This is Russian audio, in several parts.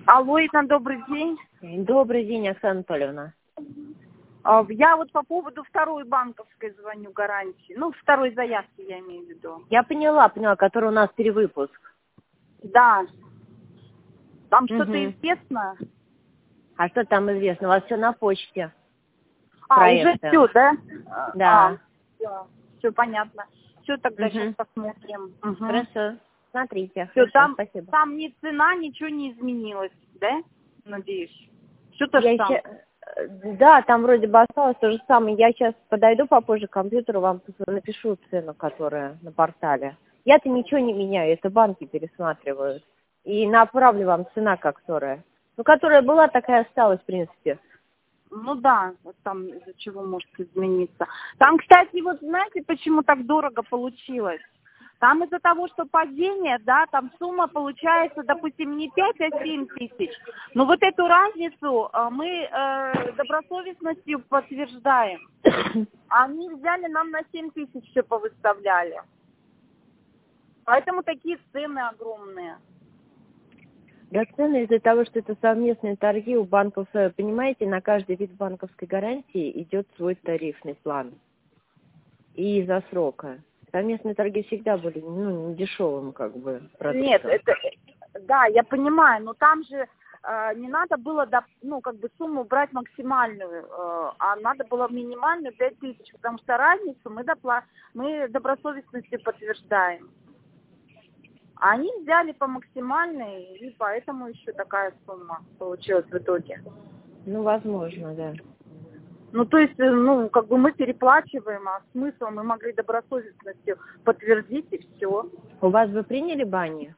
Алло, Ирина, добрый день. Добрый день, Оксана Анатольевна. Я вот по поводу второй банковской звоню гарантии. Ну, второй заявки я имею в виду. Я поняла, который у нас перевыпуск. Да. Там что-то известно? А что там известно? У вас все на почте. Уже все, да? Да. Все понятно. Все, тогда сейчас посмотрим. Хорошо. Смотрите. Все, Хорошо, спасибо. там ни цена, ничего не изменилось, да? Надеюсь. Все то же самое. Да, там вроде бы осталось то же самое. Я сейчас подойду попозже к компьютеру, вам напишу цену, которая на портале. Я-то ничего не меняю, это банки пересматривают. И направлю вам цена, которая. Ну, которая была, такая осталась, в принципе. Ну да, вот там из-за чего может измениться. Там, кстати, вот знаете, почему так дорого получилось? Там из-за того, что падение, да, там сумма получается, допустим, не 5, а 7 тысяч. Но вот эту разницу мы добросовестностью подтверждаем. Они взяли нам на 7 тысяч все повыставляли. Поэтому такие цены огромные. Да, цены из-за того, что это совместные торги у банков, понимаете, на каждый вид банковской гарантии идет свой тарифный план. И из-за срока. Совместные торги всегда были, не дешевым, продуктом. Нет, да, я понимаю, но там же не надо было, сумму брать максимальную, а надо было минимальную 5 тысяч, потому что разницу мы добросовестностью подтверждаем. А они взяли по максимальной, и поэтому еще такая сумма получилась в итоге. Ну, возможно, да. Ну, то есть, мы переплачиваем, а смысл мы могли добросовестностью подтвердить, и все. У вас бы приняли бани?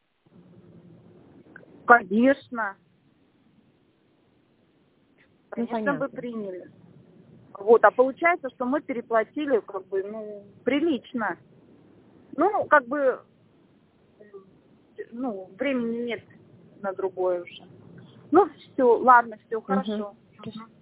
Конечно. Конечно, бы приняли. Вот, а получается, что мы переплатили, прилично. Времени нет на другое уже. Ну, все, ладно, все, хорошо.